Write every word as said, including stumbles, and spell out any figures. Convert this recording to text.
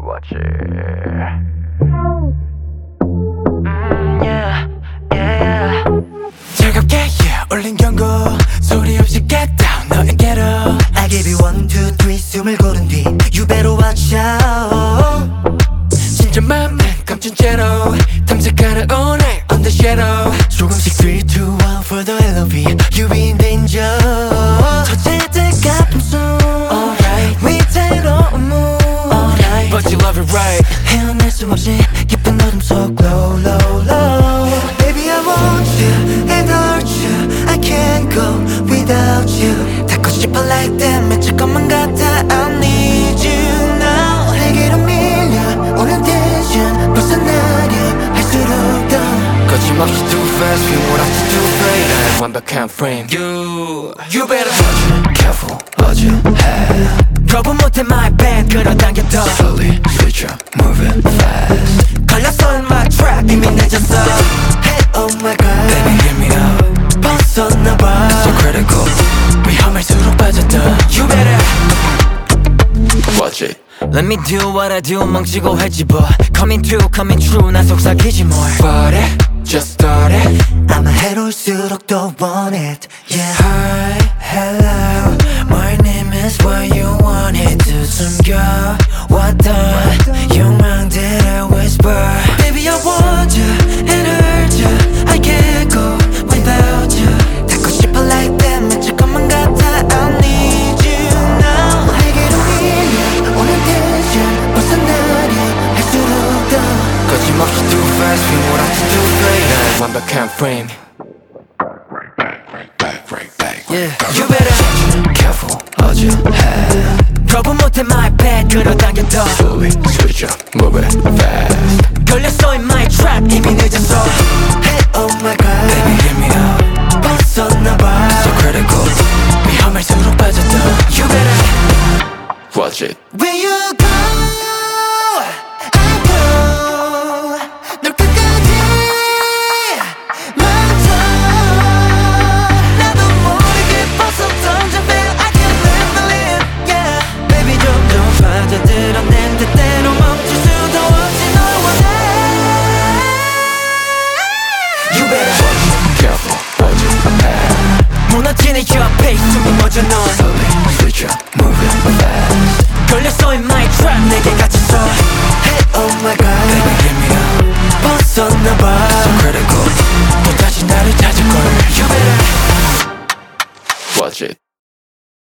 Watch it. Mm, yeah, yeah, yeah. 즐겁게 yeah, 올린 경고 소리 없이 get down 너에게로 I give you one, two, three 숨을 고른 뒤 You better watch out 진짜 맘은 감춘 채로 탐색하는 all night on the shadow 조금씩 three, two, one for the L O V You be in danger 터질 가끔 숨 Alright 위태로운 move Alright But you love it right 헤어날 수 없이 깊은 어둠 속 low, low, low Baby I want you and hurt you I can't go without you 닿고 싶어 like that 미칠 것만 같아 I need you now 내게로 밀려 오는 tension 벗어나려 할수록 더 거침없이 too fast feel what I have to do great 완벽한 frame You You better watch it Careful what you have. 거부 못해 my band 끌어당겨 더 Slowly switch up, move it fast. 걸렸어 in my trap 이미 늦었어 Hey oh my god Baby give me up, 벗어나봐 so critical. 위험할수록 빠졌다 You better Watch it. Let me do what I do 망치고 할지 뭐 Coming true, coming true 난 속삭이지 뭘 What it, just start it 아마 해로울수록 더 want it Yeah Hi, hello My name is what you wanted to 숨겨왔던 욕망들을 whisper Baby I want you and hurt you I can't go without you 닿고 싶어 like that 미칠 것만 같아 I need you now 내게로 밀려 오는 tension 벗어나려 할수록 더 거침없이 too fast feel what I have to do great 완벽한 frame Back, right back. Yeah, you better Careful what you have. 거부 못해 my bad 끌어당겨 더 Slowly switch up, move it fast. 걸렸어 in my trap 이미 늦었어 Hey oh my god Baby give me up, 벗어나봐 so critical. 위험할수록 빠졌다 You better Watch it. Where you